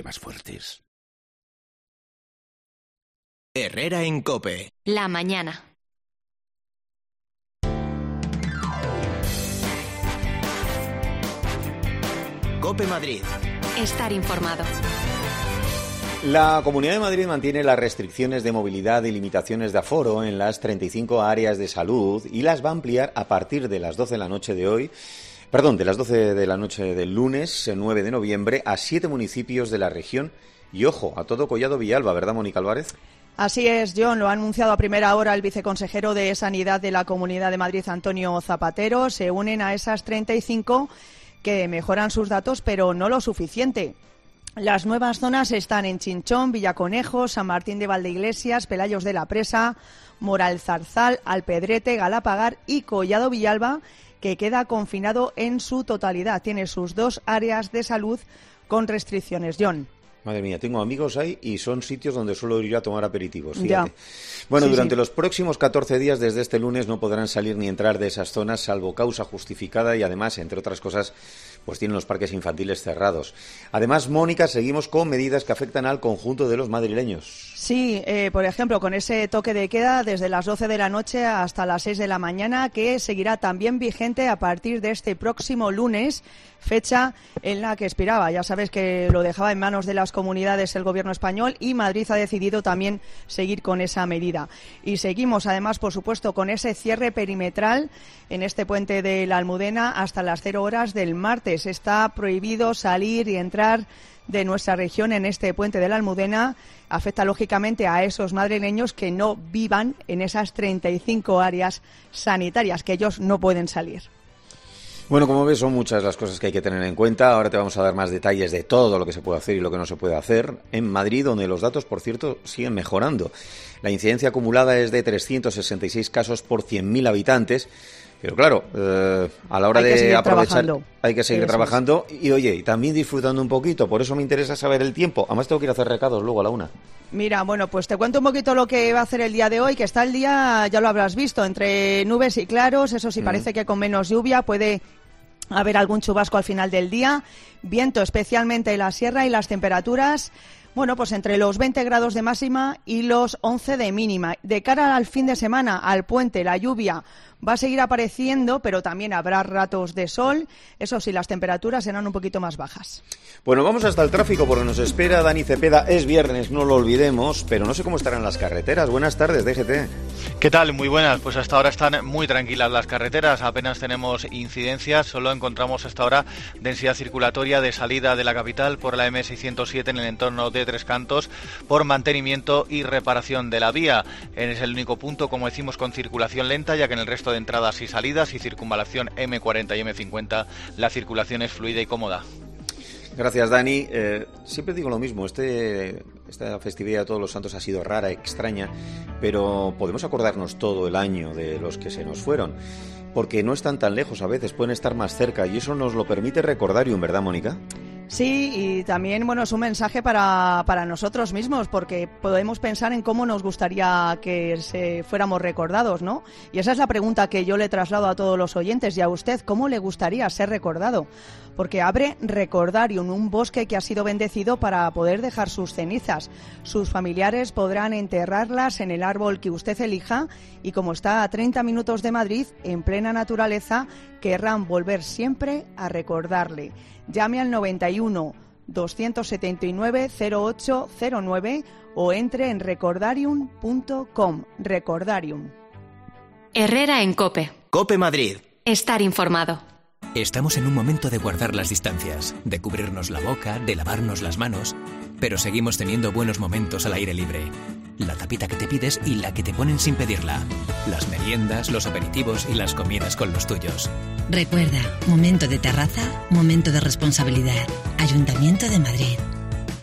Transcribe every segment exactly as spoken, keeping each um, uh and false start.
más fuertes. Herrera en COPE. La mañana. COPE Madrid. Estar informado. La Comunidad de Madrid mantiene las restricciones de movilidad y limitaciones de aforo en las treinta y cinco áreas de salud y las va a ampliar a partir de las doce de la noche de hoy, perdón, de las doce de la noche del lunes, nueve de noviembre, a siete municipios de la región y, ojo, a todo Collado Villalba, ¿verdad, Mónica Álvarez? Así es, John, lo ha anunciado a primera hora el viceconsejero de Sanidad de la Comunidad de Madrid, Antonio Zapatero. Se unen a esas treinta y cinco que mejoran sus datos, pero no lo suficiente. Las nuevas zonas están en Chinchón, Villaconejo, San Martín de Valdeiglesias, Pelayos de la Presa, Moralzarzal, Alpedrete, Galapagar y Collado Villalba, que queda confinado en su totalidad. Tiene sus dos áreas de salud con restricciones. John. Madre mía, tengo amigos ahí y son sitios donde suelo ir a tomar aperitivos, fíjate. Ya. Bueno, sí, durante sí. los próximos catorce días, desde este lunes, no podrán salir ni entrar de esas zonas, salvo causa justificada y, además, entre otras cosas, pues tienen los parques infantiles cerrados. Además, Mónica, seguimos con medidas que afectan al conjunto de los madrileños. Sí, eh, por ejemplo, con ese toque de queda desde las doce de la noche hasta las seis de la mañana, que seguirá también vigente a partir de este próximo lunes, fecha en la que expiraba. Ya sabes que lo dejaba en manos de las comunidades el Gobierno español y Madrid ha decidido también seguir con esa medida. Y seguimos, además, por supuesto, con ese cierre perimetral en este puente de la Almudena hasta las cero horas del martes. Está prohibido salir y entrar de nuestra región en este puente de la Almudena. Afecta lógicamente a esos madrileños que no vivan en esas treinta y cinco áreas sanitarias, que ellos no pueden salir. Bueno, como ves, son muchas las cosas que hay que tener en cuenta. Ahora te vamos a dar más detalles de todo lo que se puede hacer y lo que no se puede hacer en Madrid, donde los datos, por cierto, siguen mejorando. La incidencia acumulada es de trescientos sesenta y seis casos por cien mil habitantes. Pero claro, eh, a la hora de aprovechar trabajando. hay que seguir eso trabajando es. y, oye, y también disfrutando un poquito. Por eso me interesa saber el tiempo. Además tengo que ir a hacer recados luego a la una. Mira, bueno, pues te cuento un poquito lo que va a hacer el día de hoy, que está el día, ya lo habrás visto, entre nubes y claros. Eso sí, mm. parece que con menos lluvia puede haber algún chubasco al final del día. Viento especialmente en la sierra y las temperaturas, bueno, pues entre los veinte grados de máxima y los once de mínima. De cara al fin de semana, al puente, la lluvia va a seguir apareciendo, pero también habrá ratos de sol. Eso sí, las temperaturas serán un poquito más bajas. Bueno, vamos hasta el tráfico porque nos espera Dani Cepeda. Es viernes, no lo olvidemos, pero no sé cómo estarán las carreteras. Buenas tardes, D G T. ¿Qué tal? Muy buenas. Pues hasta ahora están muy tranquilas las carreteras. Apenas tenemos incidencias. Solo encontramos hasta ahora densidad circulatoria de salida de la capital por la M seiscientos siete en el entorno de Tres Cantos por mantenimiento y reparación de la vía. Es el único punto, como decimos, con circulación lenta, ya que en el resto de entradas y salidas y circunvalación M cuarenta y M cincuenta la circulación es fluida y cómoda. Gracias, Dani. Eh, siempre digo lo mismo, este, esta festividad de Todos los Santos ha sido rara, extraña, pero podemos acordarnos todo el año de los que se nos fueron, porque no están tan lejos a veces, pueden estar más cerca, y eso nos lo permite Recordarium, ¿verdad, Mónica? Sí, y también, bueno, es un mensaje para, para nosotros mismos, porque podemos pensar en cómo nos gustaría que se fuéramos recordados, ¿no? Y esa es la pregunta que yo le traslado a todos los oyentes y a usted, ¿cómo le gustaría ser recordado? Porque abre Recordarium, un bosque que ha sido bendecido para poder dejar sus cenizas. Sus familiares podrán enterrarlas en el árbol que usted elija y, como está a treinta minutos de Madrid, en plena naturaleza, querrán volver siempre a recordarle. Llame al noventa y uno, doscientos setenta y nueve, cero ocho cero nueve o entre en recordarium punto com. Recordarium. Herrera en COPE. COPE Madrid. Estar informado. Estamos en un momento de guardar las distancias, de cubrirnos la boca, de lavarnos las manos, pero seguimos teniendo buenos momentos al aire libre. La tapita que te pides y la que te ponen sin pedirla. Las meriendas, los aperitivos y las comidas con los tuyos. Recuerda, momento de terraza, momento de responsabilidad. Ayuntamiento de Madrid.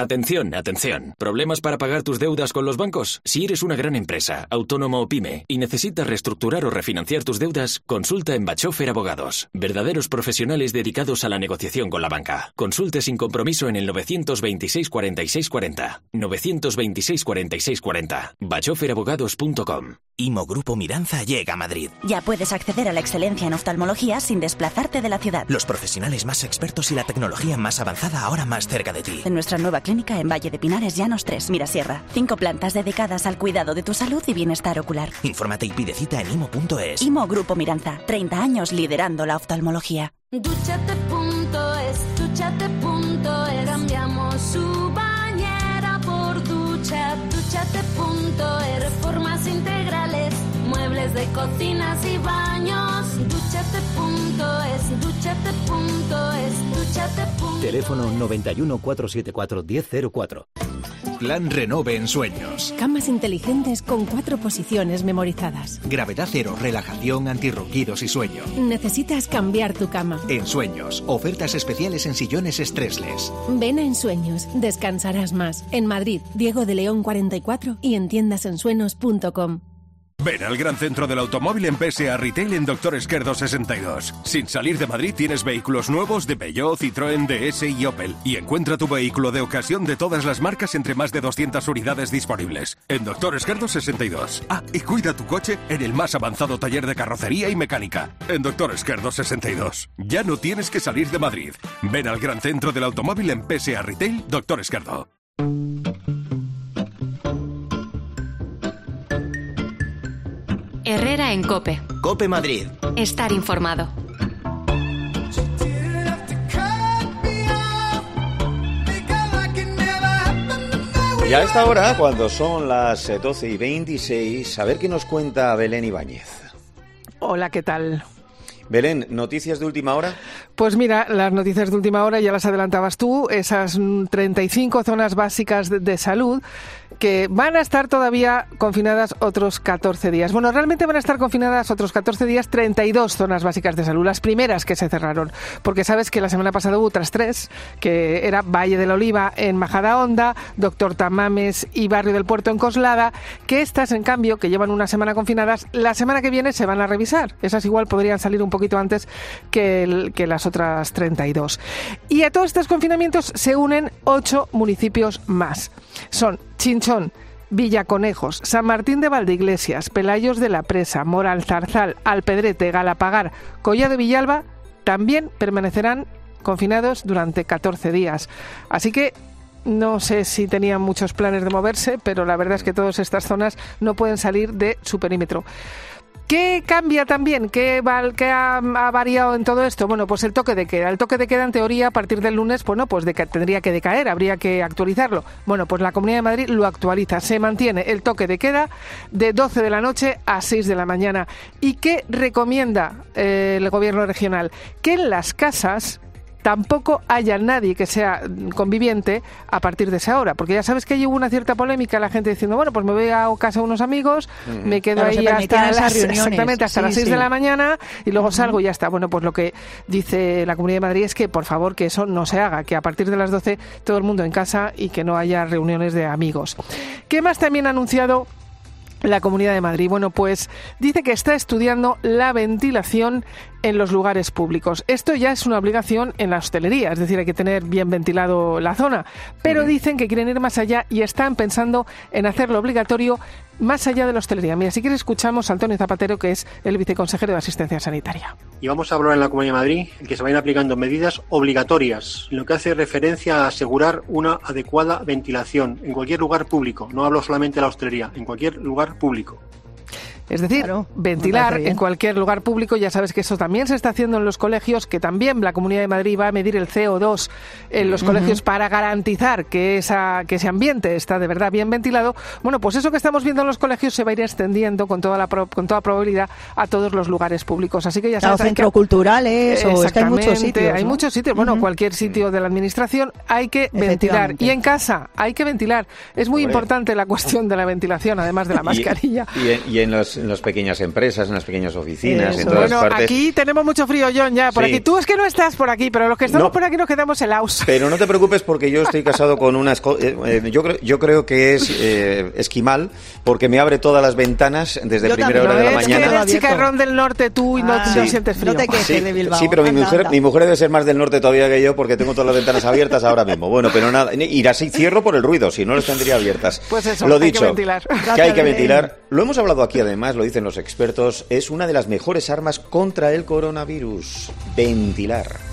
Atención, atención. ¿Problemas para pagar tus deudas con los bancos? Si eres una gran empresa, autónomo o pyme y necesitas reestructurar o refinanciar tus deudas, consulta en Bachofer Abogados. Verdaderos profesionales dedicados a la negociación con la banca. Consulte sin compromiso en el novecientos veintiséis cuarenta y seis cuarenta. novecientos veintiséis cuarenta y seis cuarenta. bachofer abogados punto com. Imo Grupo Miranza llega a Madrid. Ya puedes acceder a la excelencia en oftalmología sin desplazarte de la ciudad. Los profesionales más expertos y la tecnología más avanzada ahora más cerca de ti. En nuestra nueva clínica en Valle de Pinares, Llanos tres, Mirasierra. Cinco plantas dedicadas al cuidado de tu salud y bienestar ocular. Infórmate y pide cita en imo punto es. Imo Grupo Miranza. treinta años liderando la oftalmología. Duchate punto es, duchate punto es. Cambiamos su bañera por ducha. Duchate punto es. Reformas integrales, muebles de cocinas y baños. Duchate punto es, duchate punto es, duchate punto es. Teléfono noventa y uno, cuatrocientos setenta y cuatro, diez cero cuatro. Plan Renove en Sueños. Camas inteligentes con cuatro posiciones memorizadas. Gravedad cero, relajación, antirruquidos y sueño. Necesitas cambiar tu cama. En Sueños, ofertas especiales en sillones stressless. Ven a Ensueños, descansarás más. En Madrid, Diego de León cuarenta y cuatro y en tiendas ensueños punto com. Ven al gran centro del automóvil en P S A Retail en Doctor Esquerdo sesenta y dos. Sin salir de Madrid tienes vehículos nuevos de Peugeot, Citroën, D S y Opel. Y encuentra tu vehículo de ocasión de todas las marcas entre más de doscientas unidades disponibles. En Doctor Esquerdo sesenta y dos. Ah, y cuida tu coche en el más avanzado taller de carrocería y mecánica. En Doctor Esquerdo sesenta y dos. Ya no tienes que salir de Madrid. Ven al gran centro del automóvil en P S A Retail Doctor Esquerdo. Herrera en COPE. COPE Madrid. Estar informado. Y a esta hora, cuando son las doce y veintiséis, a ver qué nos cuenta Belén Ibáñez. Hola, ¿qué tal? Belén, ¿noticias de última hora? Pues mira, las noticias de última hora ya las adelantabas tú, esas treinta y cinco zonas básicas de, de salud que van a estar todavía confinadas otros catorce días. Bueno, realmente van a estar confinadas otros catorce días, treinta y dos zonas básicas de salud, las primeras que se cerraron, porque sabes que la semana pasada hubo otras tres, que era Valle de la Oliva en Majadahonda, Doctor Tamames y Barrio del Puerto en Coslada, que estas, en cambio, que llevan una semana confinadas, la semana que viene se van a revisar. Esas igual podrían salir un poquito antes que, el, que las otras treinta y dos. Y a todos estos confinamientos se unen ocho municipios más. Son Chinchón, Villaconejos, San Martín de Valdeiglesias, Pelayos de la Presa, Moral, Zarzal, Alpedrete, Galapagar, Collado Villalba, también permanecerán confinados durante catorce días. Así que no sé si tenían muchos planes de moverse, pero la verdad es que todas estas zonas no pueden salir de su perímetro. ¿Qué cambia también? ¿Qué, va, qué ha, ha variado en todo esto? Bueno, pues el toque de queda. El toque de queda, en teoría, a partir del lunes, bueno, pues de, tendría que decaer, habría que actualizarlo. Bueno, pues la Comunidad de Madrid lo actualiza. Se mantiene el toque de queda de doce de la noche a seis de la mañana. ¿Y qué recomienda eh, el Gobierno regional? Que en las casas tampoco haya nadie que sea conviviente a partir de esa hora, porque ya sabes que ahí hubo una cierta polémica, la gente diciendo, bueno, pues me voy a casa de unos amigos, mm. me quedo claro, ahí hasta las, exactamente hasta sí, las seis sí. de la mañana y luego salgo y ya está. Bueno, pues lo que dice la Comunidad de Madrid es que, por favor, que eso no se haga, que a partir de las doce todo el mundo en casa y que no haya reuniones de amigos. ¿Qué más también ha anunciado la Comunidad de Madrid? Bueno, pues dice que está estudiando la ventilación en los lugares públicos. Esto ya es una obligación en la hostelería, es decir, hay que tener bien ventilado la zona, pero uh-huh. dicen que quieren ir más allá y están pensando en hacerlo obligatorio más allá de la hostelería. Mira, si quieres escuchamos a Antonio Zapatero, que es el viceconsejero de Asistencia Sanitaria. Y vamos a hablar en la Comunidad de Madrid que se vayan aplicando medidas obligatorias, lo que hace referencia a asegurar una adecuada ventilación en cualquier lugar público. No hablo solamente de la hostelería, en cualquier lugar público. Es decir, claro, ventilar en cualquier lugar público. Ya sabes que eso también se está haciendo en los colegios, que también la Comunidad de Madrid va a medir el C O dos en los uh-huh. colegios para garantizar que, esa, que ese ambiente está de verdad bien ventilado. Bueno, pues eso que estamos viendo en los colegios se va a ir extendiendo con toda la pro, con toda probabilidad a todos los lugares públicos. Así que ya sabes, claro, centros que, culturales, o es que hay muchos sitios, hay ¿no? muchos sitios. Bueno, uh-huh. cualquier sitio de la administración hay que ventilar. Y en casa hay que ventilar. Es muy Hombre. importante la cuestión de la ventilación, además de la mascarilla. Y, y, en, y en los las, en las pequeñas empresas, en las pequeñas oficinas, Eso. en todas bueno, partes. Aquí tenemos mucho frío, John, ya, por Sí. aquí. Tú es que no estás por aquí, pero los que estamos No. por aquí nos quedamos helados. Pero no te preocupes porque yo estoy casado con una... esco- eh, eh, yo, creo, yo creo que es eh, esquimal porque me abre todas las ventanas desde Yo primera también, hora de la es mañana. que eres chicarrón del norte tú y no, Ah, no sí. sientes frío. No te quejes Sí, de Bilbao. sí, pero mi Anda, mujer, anda. mi mujer debe ser más del norte todavía que yo porque tengo todas las ventanas abiertas ahora mismo. Bueno, pero nada, y así cierro por el ruido, si no las tendría abiertas. Pues eso, Lo hay que dicho, ventilar. que hay que ventilar. Lo hemos hablado aquí además, lo dicen los expertos, es una de las mejores armas contra el coronavirus. Ventilar.